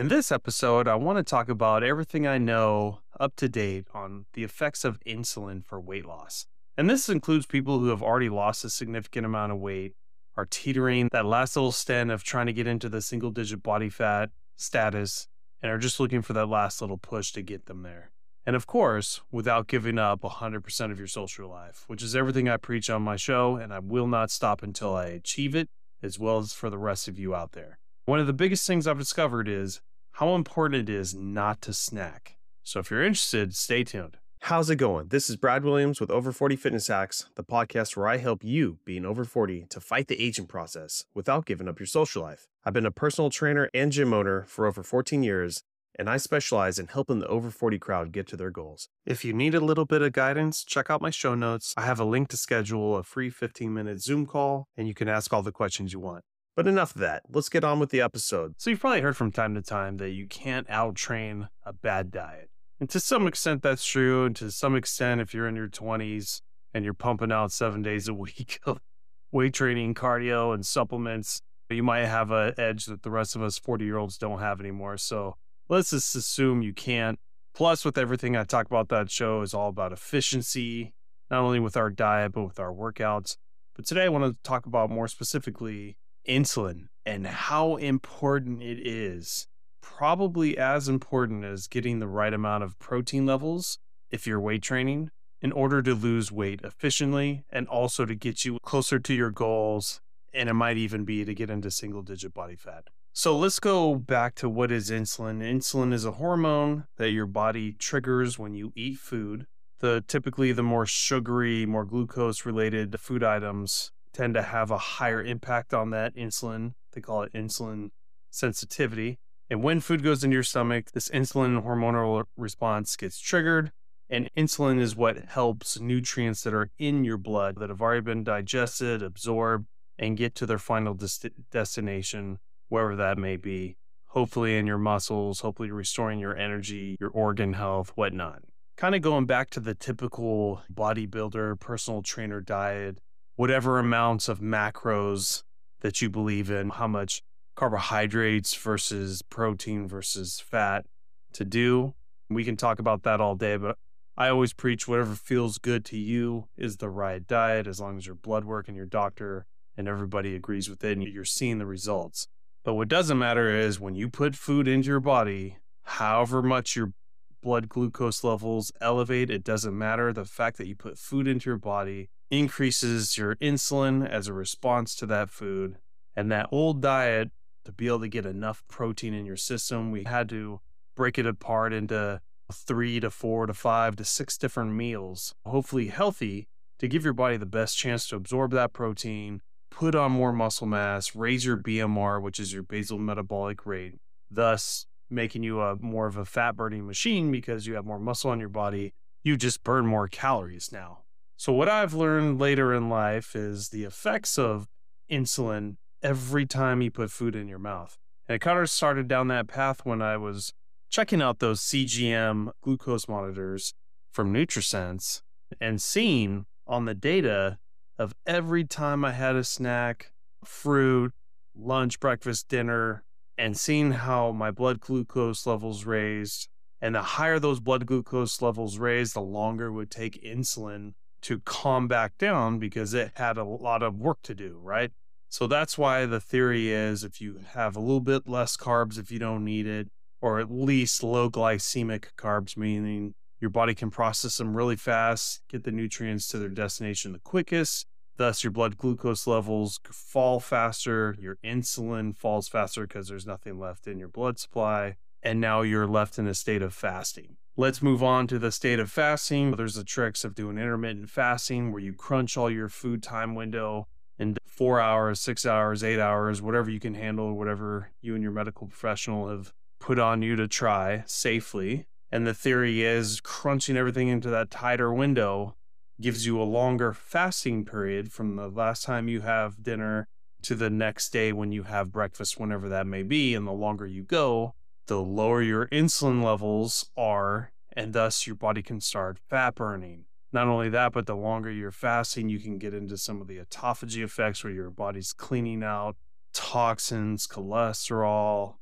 In this episode, I want to talk about everything I know up to date on the effects of insulin for weight loss. And this includes people who have already lost a significant amount of weight, are teetering that last little stint of trying to get into the single digit body fat status, and are just looking for that last little push to get them there. And of course, without giving up 100% of your social life, which is everything I preach on my show, and I will not stop until I achieve it, as well as for the rest of you out there. One of the biggest things I've discovered is how important it is not to snack. So if you're interested, stay tuned. How's it going? This is Brad Williams with Over 40 Fitness Hacks, the podcast where I help you, being over 40, to fight the aging process without giving up your social life. I've been a personal trainer and gym owner for over 14 years, and I specialize in helping the over 40 crowd get to their goals. If you need a little bit of guidance, check out my show notes. I have a link to schedule a free 15-minute Zoom call, and you can ask all the questions you want. But enough of that. Let's get on with the episode. So you've probably heard from time to time that you can't out-train a bad diet. And to some extent, that's true. And to some extent, if you're in your 20s and you're pumping out 7 days a week of weight training, cardio, and supplements, you might have an edge that the rest of us 40-year-olds don't have anymore. So let's just assume you can't. Plus, with everything I talk about, that show is all about efficiency, not only with our diet, but with our workouts. But today I want to talk about more specifically insulin and how important it is, probably as important as getting the right amount of protein levels if you're weight training in order to lose weight efficiently and also to get you closer to your goals. And it might even be to get into single digit body fat. So let's go back to what is insulin. Insulin is a hormone that your body triggers when you eat food. Typically the more sugary, more glucose related food items tend to have a higher impact on that insulin. They call it insulin sensitivity. And when food goes into your stomach, this insulin hormonal response gets triggered. And insulin is what helps nutrients that are in your blood that have already been digested, absorbed, and get to their final destination, wherever that may be. Hopefully in your muscles, hopefully restoring your energy, your organ health, whatnot. Kind of going back to the typical bodybuilder, personal trainer diet, whatever amounts of macros that you believe in, how much carbohydrates versus protein versus fat to do. We can talk about that all day, but I always preach whatever feels good to you is the right diet, as long as your blood work and your doctor and everybody agrees with it and you're seeing the results. But what doesn't matter is when you put food into your body, however much your blood glucose levels elevate, it doesn't matter. The fact that you put food into your body increases your insulin as a response to that food. And that old diet, to be able to get enough protein in your system, we had to break it apart into 3 to 4 to 5 to 6 different meals, hopefully healthy, to give your body the best chance to absorb that protein, put on more muscle mass, raise your BMR, which is your basal metabolic rate, thus making you more of a fat burning machine because you have more muscle on your body. You just burn more calories now. So what I've learned later in life is the effects of insulin every time you put food in your mouth. And it kind of started down that path when I was checking out those CGM glucose monitors from NutriSense and seeing on the data of every time I had a snack, fruit, lunch, breakfast, dinner, and seeing how my blood glucose levels raised. And the higher those blood glucose levels raised, the longer it would take insulin to calm back down because it had a lot of work to do, right? So that's why the theory is if you have a little bit less carbs if you don't need it, or at least low glycemic carbs, meaning your body can process them really fast, get the nutrients to their destination the quickest. Thus, your blood glucose levels fall faster, your insulin falls faster because there's nothing left in your blood supply, and now you're left in a state of fasting. Let's move on to the state of fasting. There's the tricks of doing intermittent fasting where you crunch all your food time window in 4 hours, 6 hours, 8 hours, whatever you can handle, whatever you and your medical professional have put on you to try safely. And the theory is crunching everything into that tighter window gives you a longer fasting period from the last time you have dinner to the next day when you have breakfast, whenever that may be. And the longer you go, the lower your insulin levels are, and thus your body can start fat burning. Not only that, but the longer you're fasting, you can get into some of the autophagy effects where your body's cleaning out toxins, cholesterol,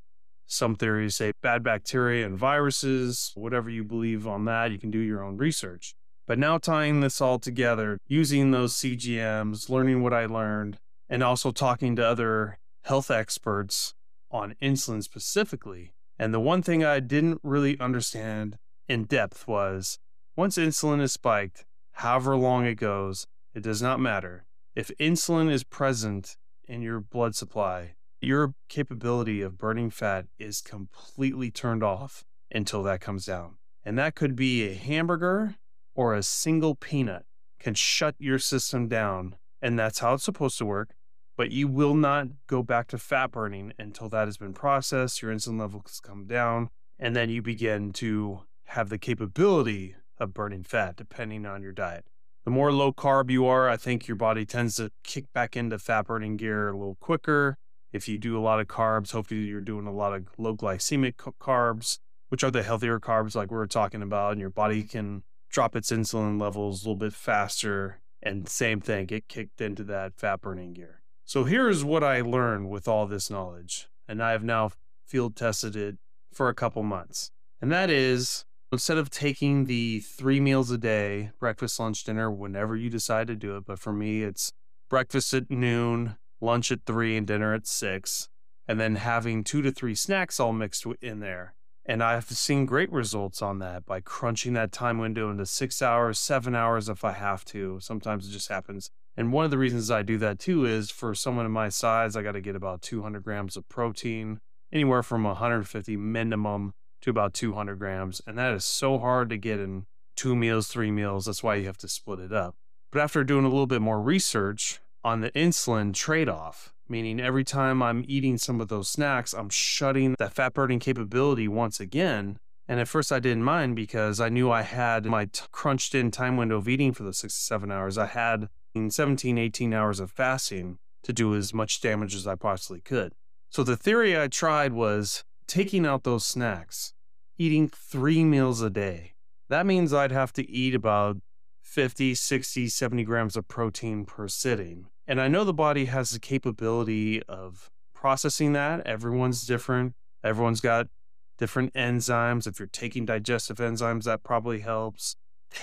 Some theories say bad bacteria and viruses, whatever you believe on that, you can do your own research. But now tying this all together, using those CGMs, learning what I learned, and also talking to other health experts on insulin specifically. And the one thing I didn't really understand in depth was once insulin is spiked, however long it goes, it does not matter. If insulin is present in your blood supply, your capability of burning fat is completely turned off until that comes down. And that could be a hamburger or a single peanut can shut your system down. And that's how it's supposed to work. But you will not go back to fat burning until that has been processed, your insulin levels come down, and then you begin to have the capability of burning fat depending on your diet. The more low carb you are, I think your body tends to kick back into fat burning gear a little quicker. If you do a lot of carbs, hopefully you're doing a lot of low glycemic carbs, which are the healthier carbs like we were talking about, and your body can drop its insulin levels a little bit faster. And same thing, get kicked into that fat burning gear. So here's what I learned with all this knowledge, and I have now field tested it for a couple months. And that is, instead of taking the 3 meals a day, breakfast, lunch, dinner, whenever you decide to do it, but for me, it's breakfast at noon, lunch at 3, and dinner at 6, and then having 2 to 3 snacks all mixed in there. And I've seen great results on that by crunching that time window into 6 hours, 7 hours if I have to. Sometimes it just happens. And one of the reasons I do that too is for someone of my size, I got to get about 200 grams of protein, anywhere from 150 minimum to about 200 grams. And that is so hard to get in 2 meals, 3 meals. That's why you have to split it up. But after doing a little bit more research on the insulin trade-off, meaning every time I'm eating some of those snacks, I'm shutting that fat burning capability once again. And at first I didn't mind because I knew I had my crunched in time window of eating for the 6 to 7 hours. I had 17, 18 hours of fasting to do as much damage as I possibly could. So the theory I tried was taking out those snacks, eating 3 meals a day. That means I'd have to eat about 50, 60, 70 grams of protein per sitting. And I know the body has the capability of processing that. Everyone's different. Everyone's got different enzymes. If you're taking digestive enzymes, that probably helps.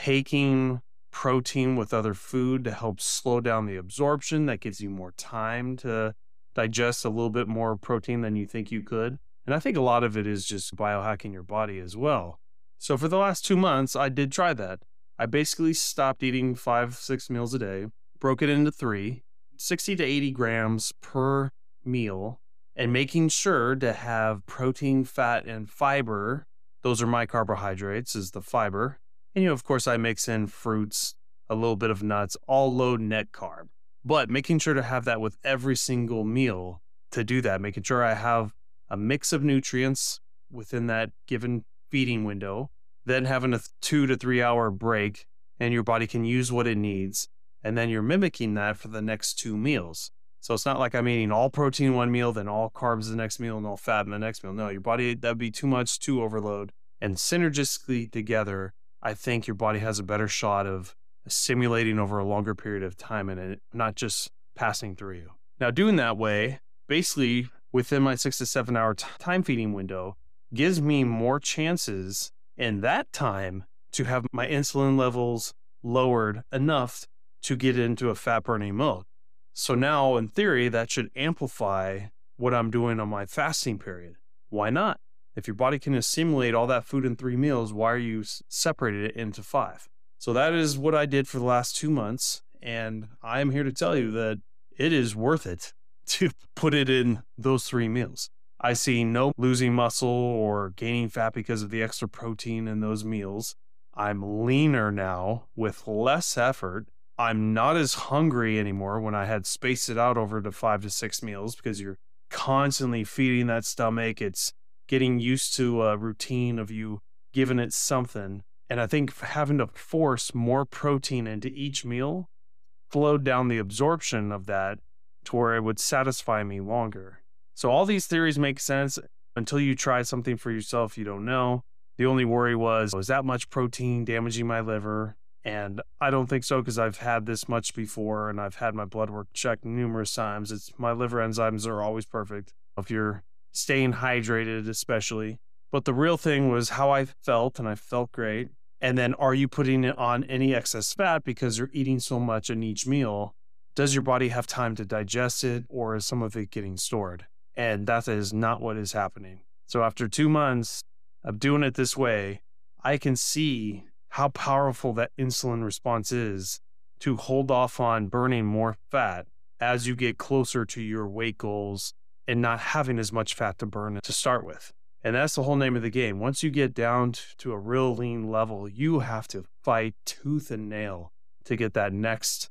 Taking protein with other food to help slow down the absorption. That gives you more time to digest a little bit more protein than you think you could. And I think a lot of it is just biohacking your body as well. So for the last 2 months, I did try that. I basically stopped eating 5, 6 meals a day, broke it into 3, 60 to 80 grams per meal, and making sure to have protein, fat, and fiber. Those are my carbohydrates, is the fiber. And, of course, I mix in fruits, a little bit of nuts, all low net carb. But making sure to have that with every single meal to do that, making sure I have a mix of nutrients within that given feeding window, then having a 2 to 3 hour break, and your body can use what it needs. And then you're mimicking that for the next 2 meals. So it's not like I'm eating all protein one meal, then all carbs the next meal, and all fat in the next meal. No, your body, that'd be too much, too overload. And synergistically together, I think your body has a better shot of simulating over a longer period of time and it not just passing through you. Now, doing that way, basically within my 6 to 7 hour time feeding window, gives me more chances in that time to have my insulin levels lowered enough to get into a fat burning mode. So now, in theory, that should amplify what I'm doing on my fasting period. Why not? If your body can assimilate all that food in 3 meals, why are you separating it into 5? So that is what I did for the last 2 months. And I am here to tell you that it is worth it to put it in those 3 meals. I see no losing muscle or gaining fat because of the extra protein in those meals. I'm leaner now with less effort. I'm not as hungry anymore when I had spaced it out over to 5 to 6 meals because you're constantly feeding that stomach. It's getting used to a routine of you giving it something. And I think having to force more protein into each meal slowed down the absorption of that to where it would satisfy me longer. So all these theories make sense. Until you try something for yourself, you don't know. The only worry was that much protein damaging my liver? And I don't think so because I've had this much before and I've had my blood work checked numerous times. My liver enzymes are always perfect. If you're staying hydrated, especially. But the real thing was how I felt, and I felt great. And then, are you putting it on any excess fat because you're eating so much in each meal? Does your body have time to digest it, or is some of it getting stored? And that is not what is happening. So after 2 months of doing it this way, I can see how powerful that insulin response is to hold off on burning more fat as you get closer to your weight goals and not having as much fat to burn to start with. And that's the whole name of the game. Once you get down to a real lean level, you have to fight tooth and nail to get that next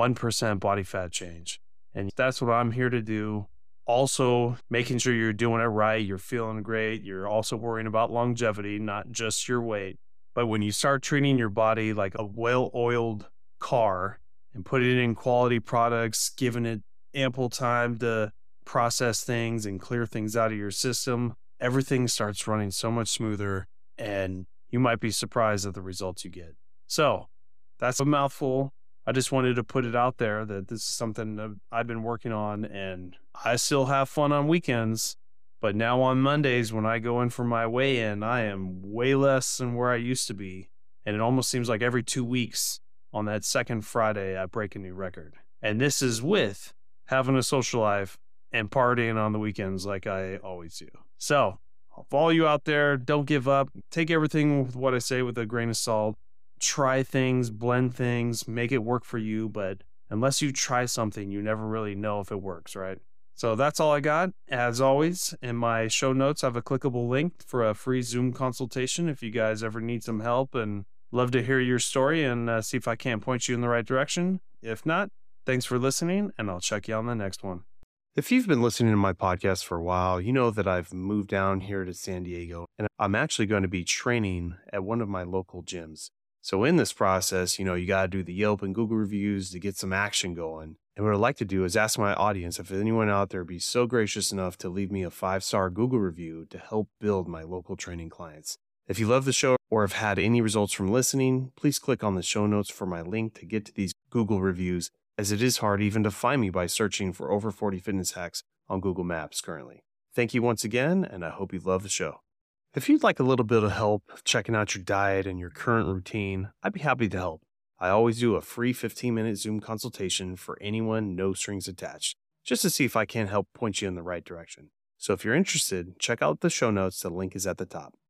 1% body fat change. And that's what I'm here to do. Also, making sure you're doing it right, you're feeling great. You're also worrying about longevity, not just your weight. But when you start treating your body like a well-oiled car and putting it in quality products, giving it ample time to process things and clear things out of your system, everything starts running so much smoother, and you might be surprised at the results you get. So that's a mouthful. I just wanted to put it out there that this is something that I've been working on, and I still have fun on weekends. But now on Mondays, when I go in for my weigh-in, I am way less than where I used to be. And it almost seems like every 2 weeks on that second Friday, I break a new record. And this is with having a social life and partying on the weekends like I always do. So, for all you out there, don't give up. Take everything with what I say with a grain of salt. Try things, blend things, make it work for you. But unless you try something, you never really know if it works, right? So that's all I got. As always, in my show notes, I have a clickable link for a free Zoom consultation if you guys ever need some help, and love to hear your story and see if I can't point you in the right direction. If not, thanks for listening, and I'll check you on the next one. If you've been listening to my podcast for a while, you know that I've moved down here to San Diego, and I'm actually going to be training at one of my local gyms. So in this process, you got to do the Yelp and Google reviews to get some action going. And what I'd like to do is ask my audience if anyone out there would be so gracious enough to leave me a 5-star Google review to help build my local training clients. If you love the show or have had any results from listening, please click on the show notes for my link to get to these Google reviews, as it is hard even to find me by searching for over 40 fitness hacks on Google Maps currently. Thank you once again, and I hope you love the show. If you'd like a little bit of help checking out your diet and your current routine, I'd be happy to help. I always do a free 15-minute Zoom consultation for anyone, no strings attached, just to see if I can help point you in the right direction. So if you're interested, check out the show notes. The link is at the top.